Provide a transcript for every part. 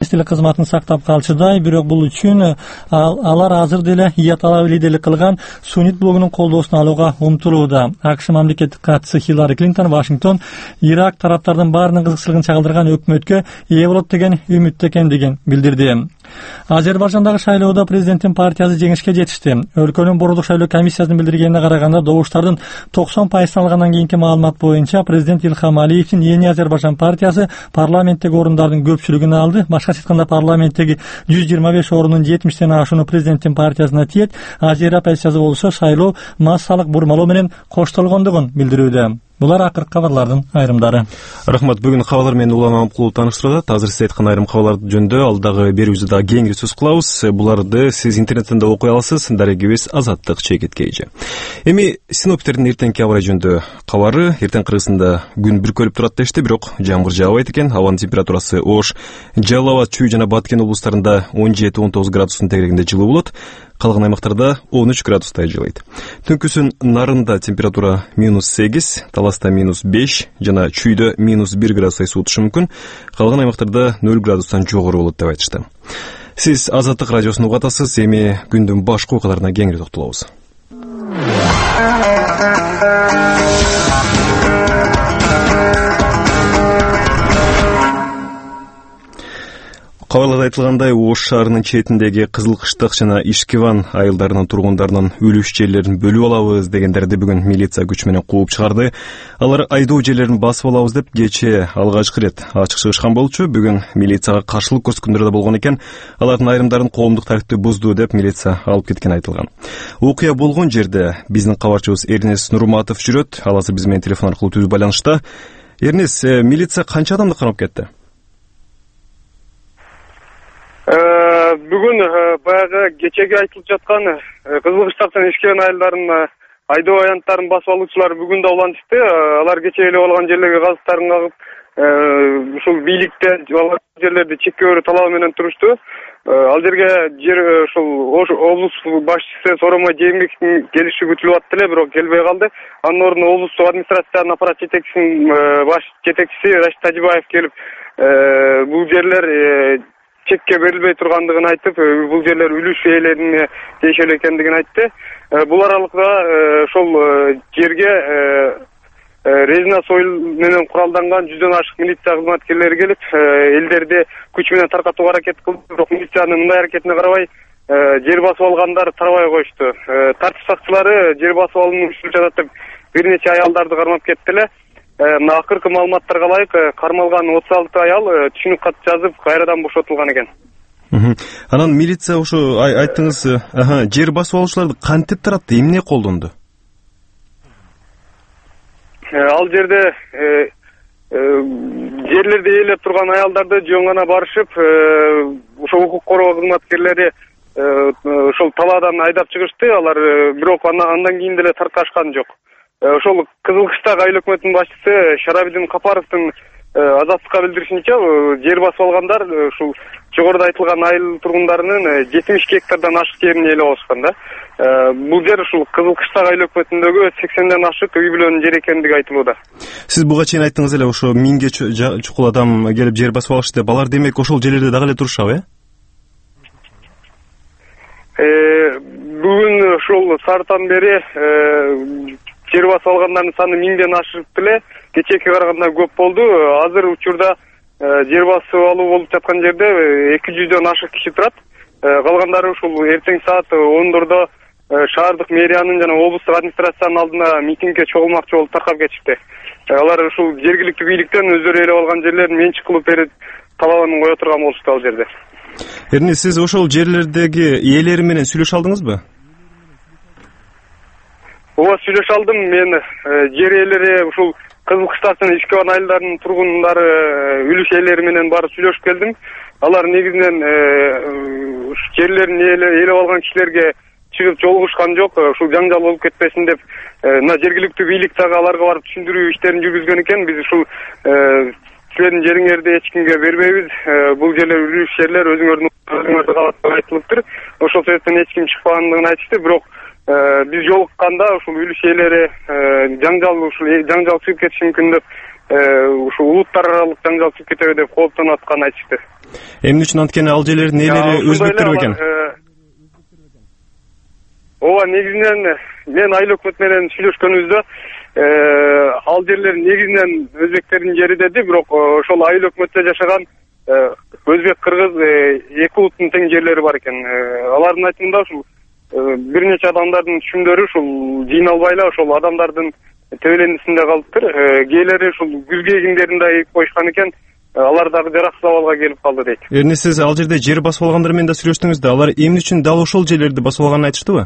министрлик кызматын сактап калчудай, бирок бул үчүн алар азыр деле ИАТ лидерлик кылган суннит блогунун колдоосун алууга умтулууда. АКШ мамлекеттик катчысы Хиллари Клинтон Вашингтон Ирак тараптардын баарынын кызыкчылыгын чагылдырган өкмөткө ээ болот деген үмүттө экендигин билдирди. Азербайжандагы шайлоодо президенттин партиясы жеңишке жетишти. Өлкөнүн Бордук шайлоо комиссиясынын билдиргенине караганда, добуштардын 90% алгандан кийинки маалымат боюнча президент Илхам Алиевдин Yeni Азербайжан партиясы парламенттеги орундардын көпчүлүгүн алды. Башкача айтканда, парламенттеги 125 орунун 70тен ашууну президенттин партиясына тиет. Азия оппозициясы болсо шайлоо массалык бурмалоо менен коштолгондугун билдирүүдө. Булар акыркы кабарлардын айрымдары. Рахмат. Бүгүн кабарлар менен Улан Амкулов тааныштырды. Азыр сиз айткан айрым кабарлар жөнүндө алдагы берүүбүздө дагы кеңири сөз кылабыз. Буларды сиз интернеттен да окуй аласыз. Дарегибиз Азаттык чекетке эже. Эми синоптиктердин эртеңки аба ырайы жөнүндө кабары. Эртең Кыргызстанда күн бүркөлүп турат дешти, бирок жамгыр жаабайт экен. Абанын температурасы Ош, Жалал Абад, Чүй жана Баткен облустарында 17-19 градустун тегерегинде жылуу болот. Калган аймактарда 13 градустай жылыйт. Түнкүсүн Нарында температура -8, Таласта -5 жана Чүйдө -1 градустай суутушу мүмкүн. Калган аймактарда 0 градустан жогору болот деп айтышты. Сиз Азаттык радиосун угатасыз. Эми күндүн башка окуяларына кеңири токтолобуз. Кабарларда айтылгандай, Ош шаарынын четиндеги Кызыл Кыштык жана Ишкиван айылдарынын тургундарынын үлүш жерлерин бөлүп алабыз дегендерди бүгүн милиция күч менен кууп чыгарды. Алар айдоо жерлерин басып алабыз деп кечээ алгачкы ирет ачык чыгышкан болчу. Бүгүн милицияга каршылык көрсөткөндөр да болгон экен. Алардын айрымдарын коомдук тартипти бузду деп милиция алып кеткен айтылган. Окуя болгон жерде биздин кабарчыбыз Эрнес Нурматов жүрөт. Ал азыр биз менен телефон аркылуу түз байланышта. Эрнес, милиция канча адамды карап кетти? Бүгүн баягы кечеге айтылып жаткан Кызыл Кыштыктын Ишкиван айылдарынын айдоо аянттарын басып алуучулар бүгүн да улантышты. Алар кече эле болгон жерлерге газыктарын кагып, ушул бийликтен жерлерди чеккөрүү талабы менен турушту. Ал жерге ушул Ош облус башчысы Соромой Жээнбековдун келиши күтүлүп аттı эле, бирок келбей калды. Анын ордуна облустук администрациянын аппарат жетекчисинин баш жетекчиси Рашид Тажибаев келип, бул жерлер чекке берилбей тургандыгын айтып, бул жерлер үлүш ээлерине тиешелүү экендигин айтты. Бул аралыкта ошол жерге резина сойл менен куралданган 100дөн ашык милиция кызматкерлери келип, элдерди күч менен таркатууга аракет кылды, бирок милициянын мындай аракетине карабай жер басып алгандар тарабай коюшту. Тартип сакчылары жер басып алууну үчүн жатат деп бир нече аялдарды кармап кетти эле. Акыркы маалыматтарга ылайык кармалган 36 аял түшүнүк кат жазып кайрадан бошотулган экен. Анан милиция ошо айттыңыз, жер басып алуучуларды кантип таратты, эмне колдонду? Ал жерде жерлерди ээлеп турган аялдарды жөн гана барышып, ошо укук коргоо кызматкерлери ошол талаадан айдап чыгышты. Алар бирок андан кийин деле таркашкан жок. Ошол Кызыл Кыштак айыл өкмөтүнүн башчысы Шарабидин Капаровдун Азаттыкка билдиришинче, жер басып алгандар ушул жогоруда айтылган айыл тургундарынын 72 гектардан ашык жерин ээлеп алышкан да. Бул жер ушул Кызыл Кыштак айыл өкмөтүндөгү 80ден ашык үй бүлөнүн жери экендиги айтылууда. Сиз буга чейин айттыңыз эле, ошо 1000ге чукул адам келип жер басып алышты деп. Алар демек ошол жерлерде дагы эле турушабы, Бүгүн ушул сааттан бери жер басып алгандардын саны 1000ден ашып эле, кечээкиге караганда көп болду. Азыр учурда жер басып алуу болуп жаткан жерде 200дөн ашык киши турат. Калгандары ушул эртең саат 10дордо шаардык мэриянын жана облустук администрациянын алдына митингге чогулмакчы болуп таркап кетишти. Алар ушул жергиликтүү бийликтен өздөрү ээлеп алган жерлерин менчик кылып берип талабын кое турган болушту ал жерде. Сиз ошол жерлердеги ээлери менен сүйлөшө алдыңызбы? Ооба, сүйлөшө алдым. Мен жер ээлери ушул Кызыл Кыштактын Ишкиван айылдарынын тургундары үлүш ээлери менен барып сүйлөшүп келдим. Алар негизинен жерлерин ээлеп алган кишилерге чыгып жолугушкан жок, ушул жаңжал болуп кетпесин деп, мына жергиликтүү бийлик дагы аларга барып түшүндүрүү иштерин жүргүзгөн экен. Биз ушул силердин жериңерди эч кимге бербейбиз. Бул жерлер үлүш жерлер, өзүңөрдү калат деп айтылыптыр. Ошол себептен эч ким чыкпагандыгын айтышты, бирок биз жолукканда ушул үлүш ээлери жаңжал чыгып кетиши мүмкүн деп ушу улуттар аралык жаңжал чыгып кетеби деп кооптонуп атканын айтышты. Эмне үчүн анткени ал жерлердин ээлери өзбектер бекен? Ооба, негизинен мен айыл өкмөтү менен сүйлөшкөнүбүздө ал жерлер негизинен өзбектердин жери деди, бирок ошол айыл өкмөттө жашаган өзбек, кыргыз эки улуттун тең жерлери бар экен. Алардын айтымында ушул бир нече адамдардын түшүмдөрү ушул жыйналбай эле ошол адамдардын тебелендисинде калыптыр. Кээлери ушул күзгү эгиндерин да эгип коюшкан экен. Алар дагы жараксыз абалга келип калды дейт. Эмне сиз ал жерде жер басып алгандар менен да сүйлөштүңүз да, алар эмне үчүн дал ошол жерлерди басып алганын айтыштыбы?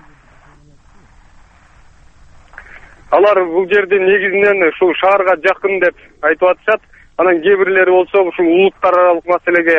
Алар бул жерди негизинен ушул шаарга жакын деп айтып атышат. Анан кээ бирлери болсо ушул улуттар аралык маселеге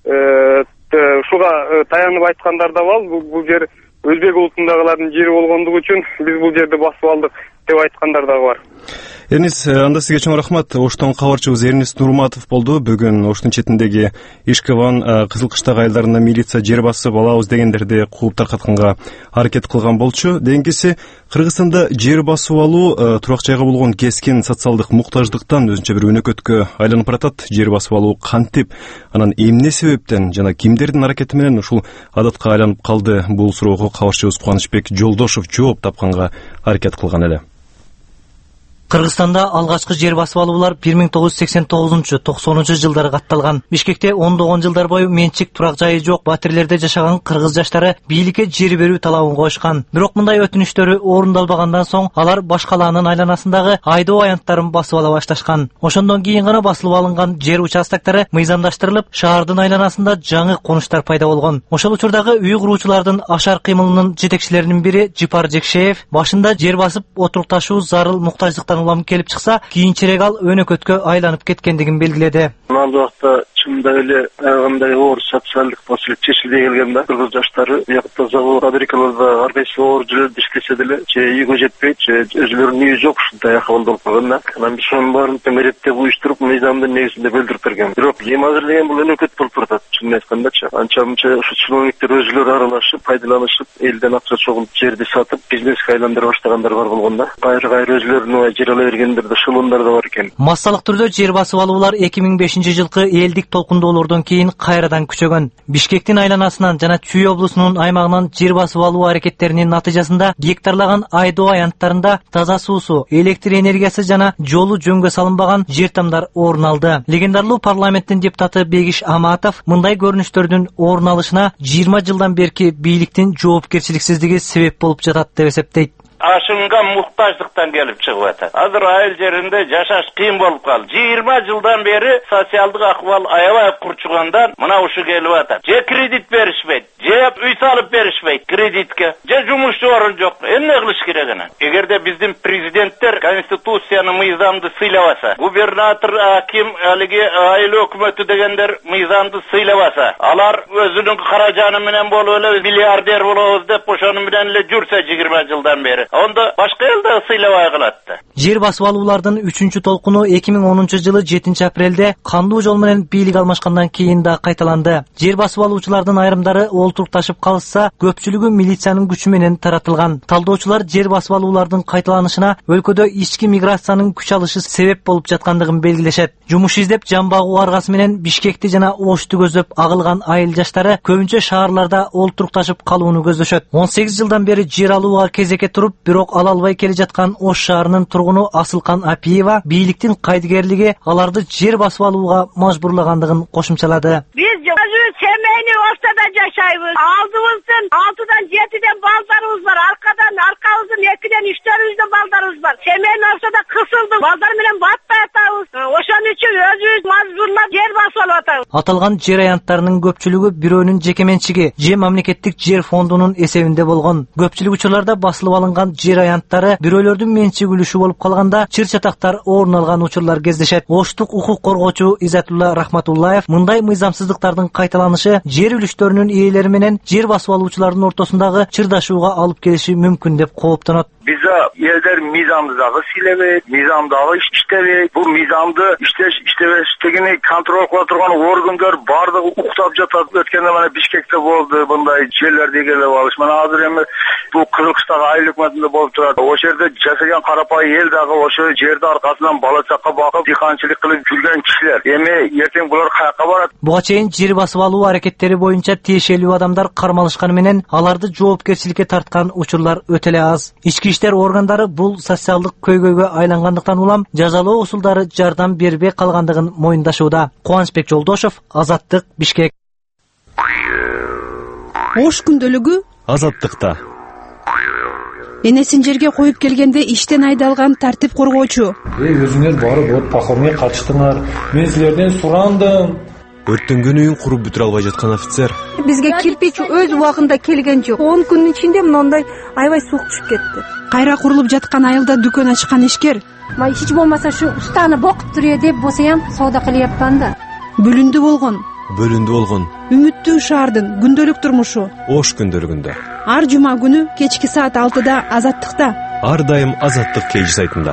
ушуга таянып айткандар да бар. Бул жер өзбек улутундагылардын жери болгондугу үчүн биз бул жерди басып алдык деп айткандар да бар. Эрнис, анда сизге чоң рахмат. Оштон кабарчыбыз Эрнис Нурматов болду. Бүгүн Оштун четиндеги Ишкеван Кызыл Кыштак айылдарына милиция жер басып алабыз дегендерди кууп таркатканга аракет кылган болчу. Дегенкиси Кыргызстанда жер басып алуу турак жайга болгон кескен социалдык муктаждыктан өзүнчө бир өнөкөткө айланып баратат. Жер басып алуу кантип, анан эмне себептен жана кимдердин аракети менен ушул адатка айланып калды? Бул суроого кабарчыбыз Кубанычбек Жолдошов жооп тапканга аракет кылган эле. Кыргызстанда алгачкы жер басып алуулар 1989-90 жылдары катталган. Бишкекте ондогон жылдар бою менчик турак жайы жок батирлерде жашаган кыргыз жаштары бийликке жер берүү талабын коюшкан. Бирок мындай өтүнүчтөрү орундалбагандан соң алар баш калаанын айланасындагы айдоо аянттарын басып ала башташкан. Ошондон кийин гана басылып алынган жер участоктары мыйзамдаштырылып, шаардын айланасында жаңы конуштар пайда болгон. Ошол учурдагы үй куруучулардын ашар кыймылынын жетекчилеринин бири Жипар Жекшеев башында жер басып отурукташуу зарыл муктаждыктан улам келип чыкса, кийинчерээк ал өнөкөткө айланып кеткендигин белгиледи. Ал убакта чында эле кандай оор социалдык маселе чечилбей келген да. Кыргыз жаштары биякта завод, фабрикаларда ар кайсы оор жерлерде иштесе деле, же үйгө жетпейт, же өзүлөрүнүн үйү жок, ушундай акыбал болуп калган да. Анан биз ошонун баарын темирептеп уюштуруп, мыйзамдын негизинде билдирип берген. Бирок эми азыр деген бул өнөкөт болуп баратат, чынын айткандачы. Анча-мынча ушу чиновниктер өзүлөрү аралашып, пайдаланышып, элден акча чогултуп жерди сатып, бизнеске айландыра баштагандар бар болгон да. Кайра өзүлөрүнүн жер ала бергендер да, шылымдар да бар экен. Массалык түрдө жер басып алуулар 2005-жылкы элдик толкундоолордон кийин кайрадан күчөгөн. Бишкектин айланасынан жана Чүй облусунун аймагынан жер басып алуу аракеттеринин натыйжасында гектарлаган айдоо аянттарында таза суусу, электр энергиясы жана жолу жөнгө салынбаган жер тамдар орун алды. Легендарлуу парламенттин депутаты Бегиш Аматов мындай көрүнүштөрдүн орун алышына 20 жылдан берки бийликтин жоопкерчиликсиздиги себеп болуп жатат деп эсептейт. Ашынған мұқтаждықтан келіп шығып жатыр. Азыр айыл жерінде жашаш қиын болып қалды. 20 жылдан бері социалдық ахуал аябай құрчығандан мына ушу келіп жатыр. Же кредит беришпейт, же үй салып беришпейт кредитке, же жұмысшы орын жоқ. Эмне кылыш керек анан? Эгерде биздин президенттер конституцияны мыйзамды сыйлабаса, губернатор, аким, алиги айыл өкмөтү дегендер мыйзамды сыйлабаса, алар өзүнүн каражаны менен болуп эле миллиардер болобуз деп ошону менен эле жүрсө 20 жылдан бери, онда башка элде сыйлабай калат. Жер басып алуулардын 3-чү толкуну 2010-жылы 7-апрелде кандуу жол менен бийлик алмашкандан кийин да кайталанды. Жер басып алуучулардын айрымдары олтурукташып калышса, көпчүлүгү милициянын күчү менен таратылган. Талдоочулар жер басып алуулардын кайталанышына өлкөдө ички миграциянын күч алышы себеп болуп жаткандыгын белгилешет. Жумуш издеп жан багуу аргасы менен Бишкекти жана Ошту көздөп агылган айыл жаштары көбүнчө шаарларда олтурукташып калууну көздөшөт. 18 жылдан бери жер алууга кезекке туруп, бирок ала албай келе жаткан Ош шаарынын тургуну Асылкан Апиева бийликтин кайдыгерлиги аларды жер басып алууга мажбурлагандыгын кошумчалады. Биз семейный ортада жашайбыз. Алдыбыздын 6-дан 7-ден балдарыбыз бар. Аркабыздын 2-ден 3-ден балдарыбыз бар. Семейный ортада кысылдык. Балдар менен батпай атабыз. Ошон үчүн өзүбүз мажбурлап жер басып алып атабыз. Аталган жер аянттарынын көпчүлүгү бирөөнүн жеке менчиги же мамлекеттик жер фондунун эсебинде болгон. Көпчүлүк учурларда басылып алынган жер аянттары бирөөлөрдүн менчик үлүшү болуп калганда чыр-чатактар орун алган учурлар кездешет. Оштук укук коргоочу Изатулла Рахматуллаев мындай мыйзамсыздыктардын кайталанышы жер үлүштөрүнүн ээлери менен жер басып алуучулардын ортосундагы чырдашууга алып келиши мүмкүн деп кооптонот. Bize yerler mizamdagı silebe, mizamdagı işlebe, bu mizamdı iştegini kontrol kıla turgan organlar bardygy uktap jatat. Ötkende mana Bişkekte boldu bunday yerlerde gelip alış. Mana hazır emi bu Kırgızstandagı ayыл hükümetinde bolup turadi. O yerde jasagan karapay el dagı oşo jerde arkasından bala çaka bakıp dikançılık kılıp жүрген kişiler. Emi erteң bular kayakka barat. Буга чейин жер басып алуу аракеттери боюнча тиешелүү адамдар кармалышканы менен аларды жоопкерчиликке тарткан учурлар өтө эле аз. Ички иштер органдары бул социалдык көйгөйгө айлангандыктан улам жазалоо усулдары жардам бербей калгандыгын моюндашууда. Кубанычбек Жолдошов, Азаттык, Бишкек. Ош күндөлүгү Азаттыкта. Энесин жерге коюп келгенде иштен айдалган тартип коргоочу. Өзүңөр барып отпахомге катыштыңар. Мен силерден сурандым. Өрттөнгөн үйүн куруп бүтүрө албай жаткан офицер. Бизге кирпич өз убагында келген жок. 10 күндүн ичинде мындай аябай суук түшүп кетти. Кайра курулуп жаткан айылда дүкөн ачкан ишкер. Май hiç болмаса шу устаны бокуп турё деп болсоям соода кылыяпман да. Бүлүндү болгон. Үмүттүү шаардын күндөлүк турмушу. Ош күндөлүгүндө. Ар жума күнү кечки саат 6-да Азаттыкта. Ар дайым Азаттык кейжи сайтында.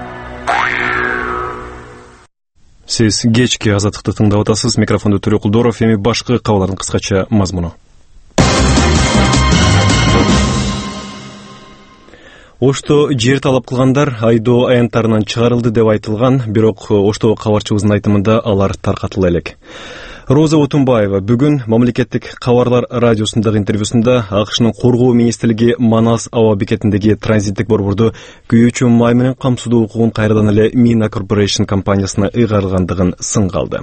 Сиз кечки Азаттыкты тыңдап атасыз. Микрофондо Төлө Кулдоров. Эми башкы кабарлардын кыскача мазмуну. Ошто жер талап кылгандар айдоо аянттарынан чыгарылды деп айтылган, бирок Оштогу кабарчыбыздын айтымында алар таркатыла элек. Роза Отунбаева бүгүн мамлекеттик кабарлар радиосундагы интервьюсунда АКШнын коргоо министрлиги Манас аба бекетиндеги транзиттик борборду күйүүчү май менен камсыздоо укугун кайрадан эле Mina Corporation компаниясына ыйгарылгандыгын сынга алды.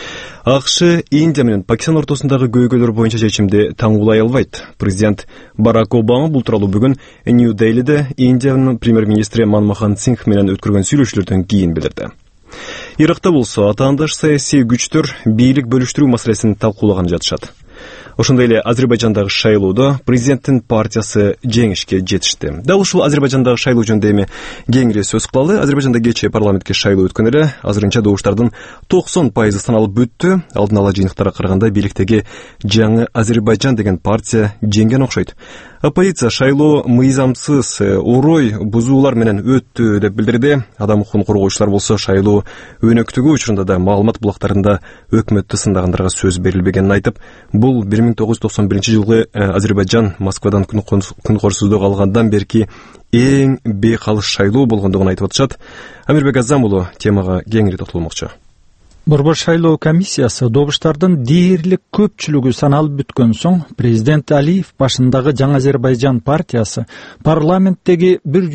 АКШ Индия менен Пакистан ортосундагы көйгөйлөр боюнча чечимди таңуулай албайт. Президент Барак Обама бул тууралуу бүгүн Нью-Делиде Индиянын премьер-министри Манмохан Сингх менен өткөргөн сүйлөшүүлөрдөн кийин билдирди. Иракта болсо атаандаш саясий күчтөр бийлик бөлүштүрүү маселесин талкуулаган жатышат. Ошондой эле Азербайжандагы шайлоодо президенттин партиясы жеңишке жетишти. Дал ушул Азербайжандагы шайлоо жөнүндө эми кеңири сөз кылалы. Азербайжанда кечээ парламентке шайлоо өткөн эле. Азырынча добуштардын 90% саналып бүттү. Алдын ала жыйынтыктарга караганда бийликтеги жаңы Азербайжан деген партия жеңген окшойт. Оппозиция шайлоо мыйзамсыз орой бузуулар менен өттү деп билдирди. Адам укугун коргоочулар болсо шайлоо өнөктүгү учурунда да маалымат булактарында өкмөттү сындагандарга сөз берилбегенин айтып, бул 1991-жылы Азербайжан Москвадан күн корсуздук алгандан берки эң бейкалыс шайлоо болгондугун айтып атышат. Амирбек Азам уулу темага кеңири токтолмокчу. Борбор шайлоо комиссиясы добуштардын дээрлик көпчүлүгү саналып бүткөн соң президент Алиев башындагы Жаңы Азербайжан партиясы парламенттеги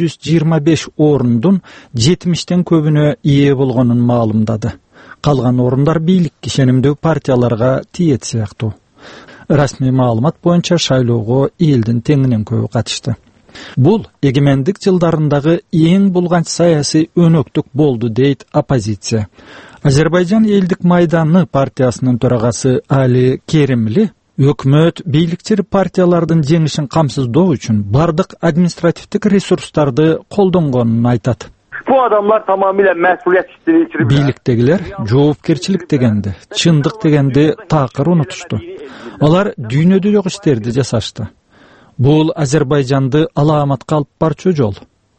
125 орындун 70тен көбүнө ээ болгонун маалымдады. Калган орундар бийлик ишенимдүү партияларга тиет сыяктуу. Расмий маалымат боюнча шайлоого элдин теңинен көбү катышты. Бул эгемендик жылдарындагы эң булганч саясий өнөктүк болду дейт оппозиция. Азербайжан элдик майданы партиясынын төрагасы Али Керимли өкмөт бийликчил партиялардын жеңишин камсыздоо үчүн бардык административдик ресурстарды колдонгонун айтат. Bu adamlar tamamıyla mesuliyet hissini yitirip бийликтегилер жоопкерчилик дегенди, чындык дегенди такыр унутушту. Алар дүйнөдө иштерди жасашты. Бул Азербайжанды алааматка алып барчу жол.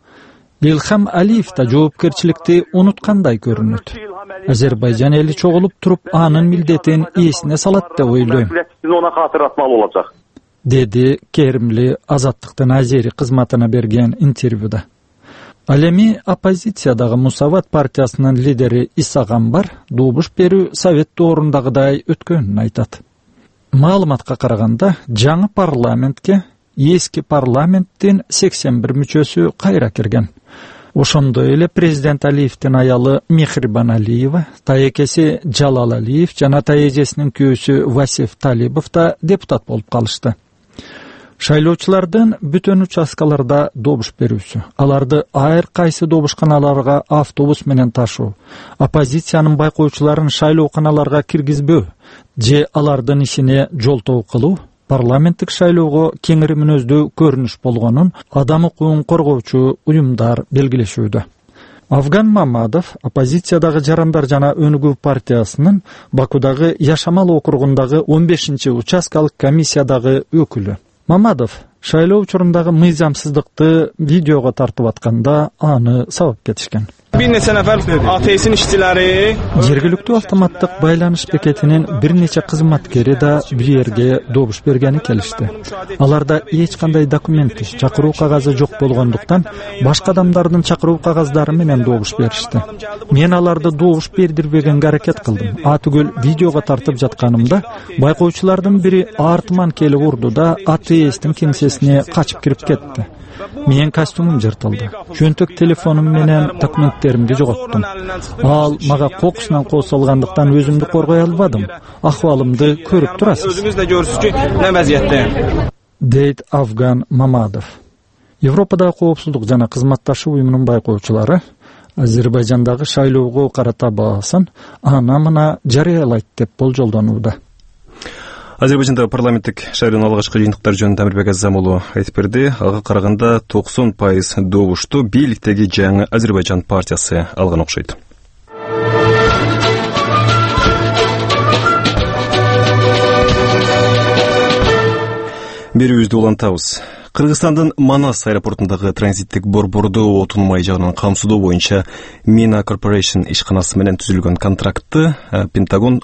Илхам Алиев да жоопкерчиликти унуткандай көрүнөт. Азербайжан эли чогулуп туруп анын милдетин эсине салат деп ойлойм. Ona hatırlatmalı olacak. Деди Керимли Азаттыктын Азери кызматына берген интервьюда. Ал эми оппозициядагы Мусават партиясынын лидери Исагамбар добуш берүү совет доорундагыдай өткөнүн айтат. Маалыматка караганда жаңы парламентке эски парламенттин 81 мүчөсү кайра кирген. Ошондой эле президент Алиевдин аялы Мехрибан Алиева, таекеси Жалал Алиев жана таежесинин күйөөсү Васиф Талибов да депутат болуп калышты. Шайлоочулардын бүтөн участкаларда добуш берүүсү, аларды айыр кайсы добушканаларга автобус менен ташуу, оппозициянын байкоочуларын шайлооканаларга киргизбөө же алардын ишине жолтоо кылуу парламенттик шайлоого кеңири мүнөздүү көрүнүш болгонун адам укугун коргоочу уюмдар белгилешүүдө. Афган Мамадов оппозициядагы Жарандар жана Өнүгүү партиясынын Бакудагы Яшамал округундагы 15-участкалык комиссиядагы өкүлү. Мамадов шайлоо учурундагы мыйзамсыздыкты видеого тартып атканда аны сабап кетишкен. Bir neçə nəfər ATS-in işçiləri жергиликтүү автоматтык байланыш бекетинин бир нече кызматкери да бир жерге добуш бергени келишти. Аларда эч кандай документ, чакыруу кагазы жок болгондуктан башка адамдардын чакыруу кагаздары менен добуш беришти. Мен аларды добуш бердирбегенге аракет кылдым. Атүгүл видеого тартып жатканымда байкоочулардын бири артыман келип урду да ATS-тин кеңсесине качып кирип кетти. Менин костюмум жыртылды. Жөнтөк телефонум менен документтеримди жоготтум. Ал мага кокусунан кол салгандыктан өзүмдү коргой албадым. Акыбалымды көрүп турасыз. Өзүңүз да көрсүзчү не вазиятта? Дейт Афган Мамадов. Европадагы коопсуздук жана кызматташуу уюмунун байкоочулары Азербайжандагы шайлоого карата баасын ана-мына жарыялайт деп болжолдонууда. Азербайжандагы парламенттик шайлоонун алгачкы жыйынтыктары жөнүндө Амирбек Азамулу айтып берди. Ага караганда 90% добушту бийликтеги жаңы Азербайжан партиясы алган окшойт. Берүүбүздү улантабыз. Кыргызстандын Манас аэропортундагы транзиттик борборду отун май жагынан камсыздоо боюнча Mina Corporation ишканасы менен түзүлгөн контрактты Пентагон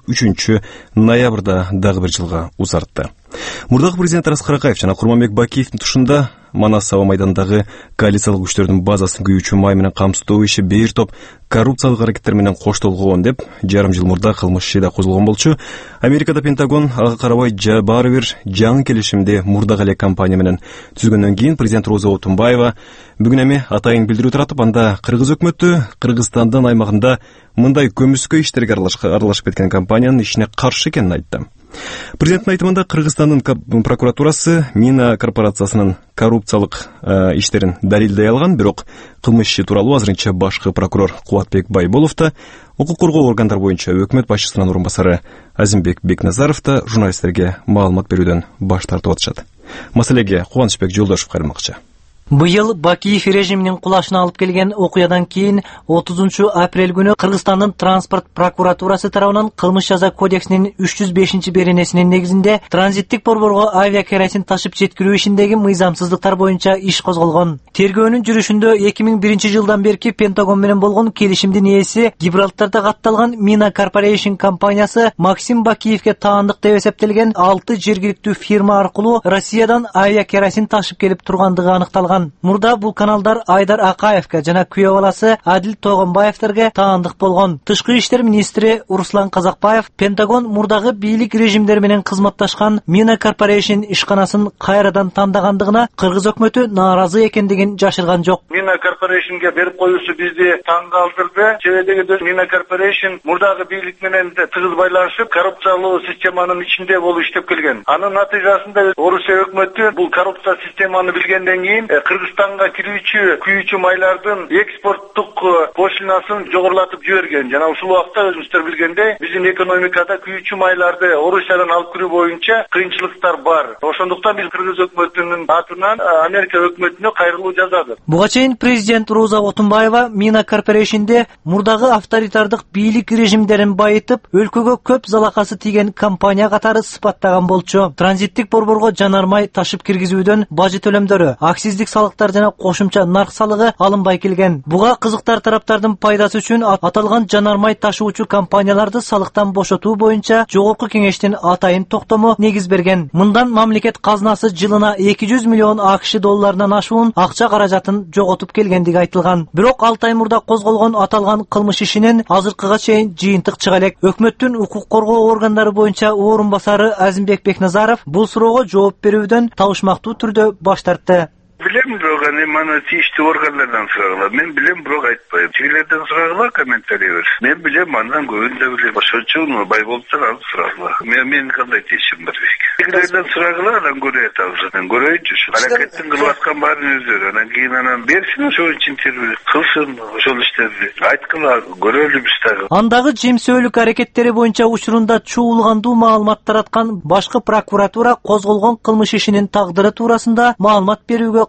3-ноябрда дагы бир жылга узартты. Мурдагы президент Аскар Акаев жана Курманбек Бакиевдин тушунда Манас аба майдандагы коалициялык күчтөрдүн базасын күйүүчү май менен камсыздоо иши бир топ коррупциялык аракеттер менен коштолгон деп жарым жыл мурда кылмыш иши да козголгон болчу. Америкада Пентагон ага карабай баары бир жаңы келишимди мурдагы эле компания менен түзгөндөн кийин президент Роза Отунбаева бүгүн эми атайын билдирүү таратып, анда кыргыз өкмөтү Кыргызстандын аймагында мындай көмүскө иштерге аралашып кеткен компаниянын ишине каршы экенин айтты. Президенттин айтымында Кыргызстандын прокуратурасы Mina корпорациясынын коррупциялык иштерин далилдей алган, бирок кылмыш иши тууралуу азырынча башкы прокурор Кубатбек Байболов да, укук коргоо органдар боюнча өкмөт башчысынын орун басары Азимбек Бекназаров да журналисттерге маалымат берүүдөн баш тартып атышат. Маселеге Кубанычбек Жолдошев кайрылмакчы. Быйыл Бакиев режиминин кулашына алып келген окуядан кийин 30 апрель күнү Кыргызстандын транспорт прокуратурасы тарабынан кылмыш жаза кодексинин 305-беренесинин негизинде транзиттик борборго авиакеросин ташып жеткирүү ишиндеги мыйзамсыздыктар боюнча иш козголгон. Тергөөнүн жүрүшүндө 2001 жылдан берки Пентагон менен болгон келишимдин ээси Гибралтарда катталган Mina Corporation компаниясы Максим Бакиевке таандык деп эсептелген 6 жергиликтүү фирма аркылуу Россиядан авиакеросин ташып келип тургандыгы аныкталган. Мурда бул каналдар Айдар Акаевке жана күйөө баласы Адил Тогонбаевтерге таандык болгон. Тышкы иштер министри Руслан Казакбаев Пентагон мурдагы бийлик режимдери менен кызматташкан Mina Corporation ишканасын кайрадан тандагандыгына кыргыз өкмөтү нааразы экендигин жашырган жок. Mina Corporation'га берип коюусу бизди таң калтырды. Себеби Mina Corporation мурдагы бийлик менен тыгыз байланышып, коррупциялуу системанын ичинде болуп иштеп келген. Анын натыйжасында Орусия өкмөтү бул коррупция системаны билгенден кийин Кыргызстанга кирүүчү күйүүчү майлардын экспорттук пошлинасын жогорулатып жиберген. Жана ушул убакта өзүңүздөр билгендей, биздин экономикада күйүүчү майларды Орусиядан алып кирүү боюнча кыйынчылыктар бар. Ошондуктан биз кыргыз өкмөтүнүн атынан Америка өкмөтүнө кайрылуу жазабыз. Буга чейин президент Роза Отунбаева Mina Corporation'де мурдагы авторитардык бийлик режимдерин байытып, өлкөгө көп залакасы тийген компания катары сыпаттаган болчу. Транзиттик борборго жанармай ташып киргизүүдөн бажы төлөмдөрү, акциздик салыктар жана кошумча нарк салыгы алынбай келген. Буга кызыктар тараптардын пайдасы үчүн аталган жанармай ташуучу компанияларды салыктан бошотуу боюнча жогорку кеңештин атайын токтому негиз берген. Мындан мамлекет казынасы жылына 200 миллион АКШ долларынан ашуун акча каражатын жоготуп келгендиги айтылган. Бирок 6 ай мурда козголгон аталган кылмыш ишинен азыркыга чейин жыйынтык чыга элек. Өкмөттүн укук коргоо органдары боюнча орун басары Азимбек Бекназаров бул суроого жооп берүүдөн табышмактуу түрдө баш тартты. Билем, бирок аны мана тийиштүү органдардан сурагыла. Мен билем, бирок айтпайм. Чилерден сурагыла, комментарий бер. Мен билем, андан көбүн да билем. Ошончо Байболовдон алып сурагыла. Мен кандай тийишим бар дейт. Чилерден сурагыла, анан көрөй атабыз. Мен көрөйүнчү. Аракеттин кылып аткан баарын өздөрү. Анан кийин анан берсин ошол үчүн интервью кылсын ошол иштерди. Айткыла, көрөлү биз дагы. Андагы жемсөөлүк аракеттери боюнча учурунда чуулгандуу маалымат тараткан башкы прокуратура козголгон кылмыш ишинин тагдыры туурасында маалымат берүүгө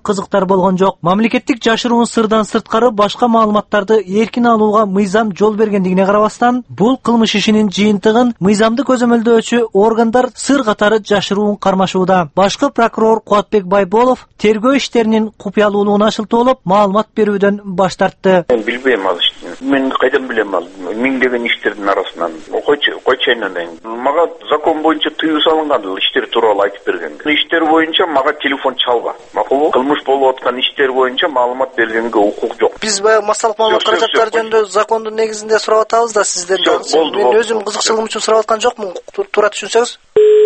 кызыктар болгон жок. Мамлекеттик жашыруун сырдан сырткары башка маалыматтарды эркин алууга мыйзам жол бергендигине карабастан, бул кылмыш ишинин жыйынтыгын мыйзамды көзөмөлдөөчү органдар сыр катары жашыруун кармашууда. Башкы прокурор Кубатбек Байболов тергөө иштеринин купуялуулугуна шылтоолоп маалымат берүүдөн баш тартты. Мен билбейм ал ишти. Мен кайдан билем ал? Миңдеген иштердин арасынан. Койчайнан. Мага закон боюнча тыюу салынган иштер тууралуу айтып берген. Иштер боюнча мага телефон чалба. Макулбу? Кылмыш болуп аткан иштер боюнча маалымат бергенге укук жок. Биз массалык маалымат каражаттары жөнүндө закондун негизинде сурап атабыз да сиздерден. Мен өзүм кызыкчылыгым үчүн сурап аткан жокмун. Туура түшүнсөңүз.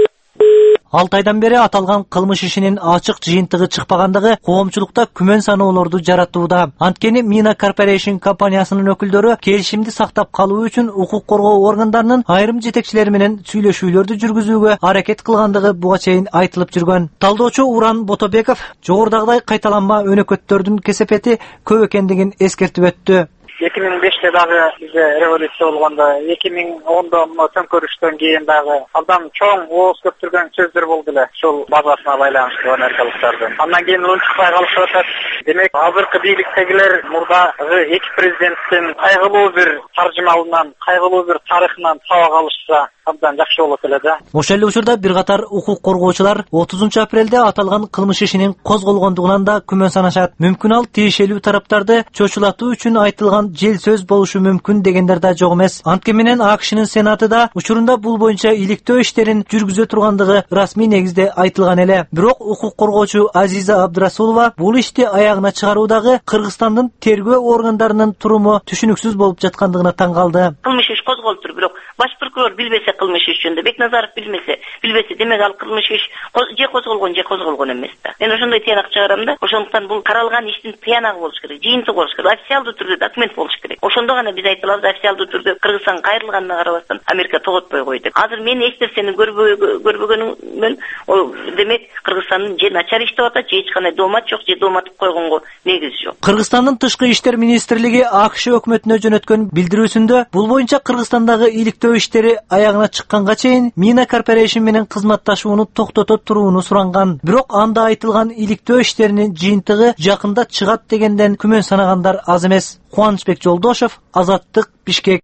6 айдан бери аталган кылмыш ишинин ачык жыйынтыгы чыкпагандыгы коомчулукта күмөн саноолорду жаратууда. Анткени Mina Corporation компаниясынын өкүлдөрү келишимди сактап калуу үчүн укук коргоо органдарынын айрым жетекчилери менен сүйлөшүүлөрдү жүргүзүүгө аракет кылгандыгы буга чейин айтылып жүргөн. Талдоочу Уран Ботобеков жогорудагыдай кайталанма өнөкөттөрдүн кесепети көп экендигин эскертип өттү. 2005-те дагы бизде революция болгондо, 2010-да төңкөрүштөн кийин дагы абдан чоң ооз көптүргөн сөздөр болду эле ушул базасына байланыштуу америкалыктардын. Андан кийин унчукпай калышып атат. Демек, азыркы бийликтегилер мурдагы эки президенттин кайгылуу бир таржымалынан, кайгылуу бир тарыхынан сабак алышса абдан жакшы болот эле да. Ошол эле учурда бир катар укук коргоочулар 30 апрелде аталган кылмыш ишинин козголгондугунан да күмөн санашат. Мүмкүн ал тиешелүү тараптарды чочулатуу үчүн айтылган жел сөз болушу мүмкүн дегендер да жок эмес. Анткени менен АКШнын Сенаты да учурунда бул боюнча иликтөө иштерин жүргүзө тургандыгы расмий негизде айтылган эле. Бирок укук коргоочу Азиза Абдрасулова бул ишти аягына чыгаруудагы Кыргызстандын тергөө органдарынын туруму түшүнүксүз болуп жаткандыгына таң калды. Кылмыш иш козголуптур, бирок баш прокурор билбесе кылмыш иш жөнүндө, Бекназаров билбесе, демек ал кылмыш иш же козголгон эмес да. Мен ошондой тыянак чыгарам да, ошондуктан бул каралган иштин тыянагы болуш керек, жыйынтыгы болуш керек, официалдуу түрдө документ болуш керек. Ошондо гана биз айта алабыз, официалдуу түрдө Кыргызстан кайрылганына карабастан Америка тоготпой койду. Азыр мен эч нерсени көрбөгөнүмөн, демек Кыргызстандын же начар иштеп атат, же эч кандай доомат жок, же дооматып койгонго негиз жок. Кыргызстандын тышкы иштер министрлиги АКШ өкмөтүнө жөнөткөн билдирүүсүндө бул боюнча Кыргызстандагы иликтөө иштери аягына чыкканга чейин Mina Corporation менен кызматташууну токтото турууну суранган. Бирок анда айтылган иликтөө иштеринин жыйынтыгы жакында чыгат дегенден күмөн санагандар аз эмес. Кубанычбек Жолдошов, Азаттык, Бишкек.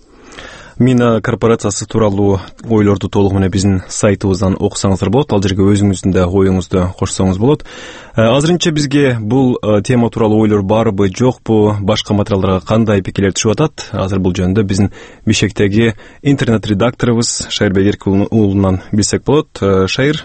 Mina корпорациясы тууралуу ойлорду толугу менен биздин сайтыбыздан окусаңыздар болот. Ал жерге өзүңүздүн да оюңузду кошсоңуз болот. Азырынча бизге бул тема тууралуу ойлор барбы, жокпу, башка материалдарга кандай пикирлер түшүп атат? Азыр бул жөнүндө биздин Бишкектеги интернет редакторубуз Шайырбек Эркулунан билсек болот. Шайыр,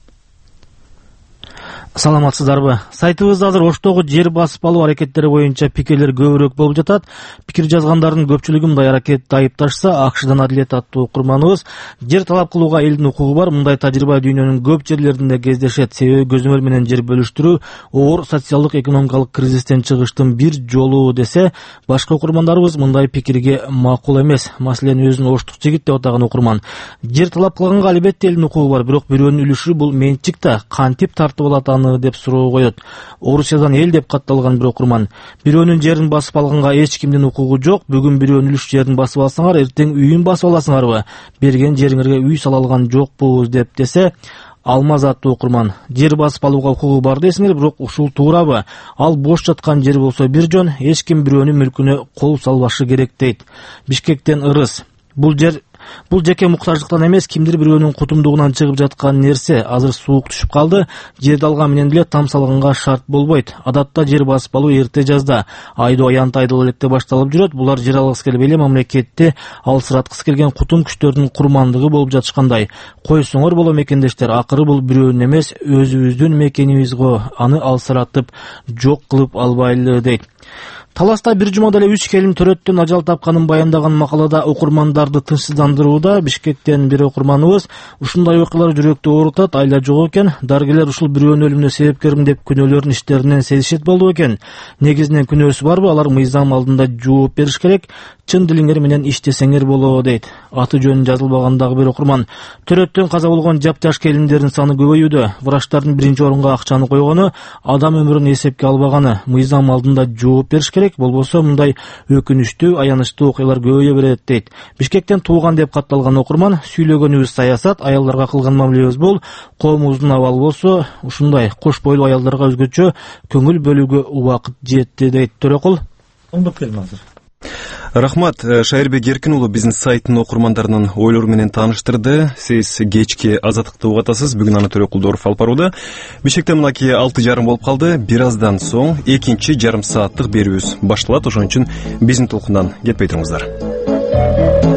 саламатсыздарбы? Сайтыбыз азыр Оштогу жер басып алуу аракеттери боюнча пикирлер көбүрөөк болуп жатат. Пикир жазгандардын көпчүлүгү мындай аракетти айыпташса, АКШдан Адилет аттуу окурманыбыз жер талап кылууга элдин укугу бар. Мындай тажрыйба дүйнөнүн көп жерлеринде кездешет. Себеби көзөмөл менен жер бөлүштүрүү оор социалдык экономикалык кризистен чыгыштын бир жолу десе, башка окурмандарыбыз мындай пикирге макул эмес. Маселен, өзүн оштук жигит деп атаган окурман жер талап кылганга албетте элдин укугу бар, бирок бирөөнүн үлүшү бул менчик да, кантип тартып алат аны деп суроо коет. Орусиядан эл деп катталган бир окурман. Бирөөнүн жерин басып алганга эч кимдин укугу жок. Бүгүн бирөөнүн үлүш жерин басып алсаңар, эртең үйүн басып аласыңарбы? Берген жериңерге үй сала алган жокпуз деп десе, Алмаз аттуу окурман жер басып алууга укугу бар десиңер, бирок ушул туурабы? Ал бош жаткан жер болсо бир жөн, эч ким бирөөнүн мүлкүнө кол салбашы керек дейт. Бишкектен Ырыс. Бул жеке муктаждыктан эмес, кимдир бирөөнүн кутумдугунан чыгып жаткан нерсе. Азыр суук түшүп калды. Жерди алган менен деле там салганга шарт болбойт. Адатта жер басып алуу эрте жазда, айдоо аянт айдыл электе башталып жүрөт. Булар жер алгысы келбей эле мамлекетти алсыраткысы келген кутум күчтөрдүн курмандыгы болуп жатышкандай. Койсоңор боло мекендештер, акыры бул бирөөнүн эмес, өзүбүздүн мекенибиз го. Аны алсыратып жок кылып албайлы дейт. Таласта бир жумада эле 3 келин төрөттөн ажал тапканын баяндаган макалада окурмандарды тынчсыздандырууда Бишкектен бир окурманыбыз ушундай окуялар жүрөктү оорутат, айла жок экен. Дарыгерлер ушул бирөөнүн өлүмүнө себепкермин деп күнөөлөрүн иштеринен сезишет болду экен. Негизинен күнөөсү барбы? Алар мыйзам алдында жооп бериш керек. Чын дилиңер менен иштесеңер болобу дейт. Аты жөнү жазылбагандагы бир окурман. Төрөттөн каза болгон жапташ келиндердин саны көбөйүүдө. Врачтардын биринчи орунга акчаны койгону, адам өмүрүн эсепке албаганы, мыйзам алдында жооп бериш керек. керек, болбосо мындай өкүнүчтүү, аянычтуу окуялар көбөйө берет дейт. Бишкектен тууган деп катталган окурман, сүйлөгөнүбүз саясат, аялдарга кылган мамилебиз бул, коомубуздун абалы болсо ушундай. Кош бойлуу аялдарга өзгөчө көңүл бөлүүгө убакыт жетти дейт Төрөкул. Оңдоп келдим азыр. Рахмат, Шайырбек Эркин уулу биздин сайттын окурмандарынын ойлору менен тааныштырды. Сиз кечки Азаттыкты угатасыз. Бүгүн аны Төрөкул Дооров алып барууда. Бишкекте мынакей 6:30 болуп калды. Бир аздан соң экинчи жарым сааттык берүүбүз башталат. Ошон үчүн биздин толкундан кетпей туруңуздар.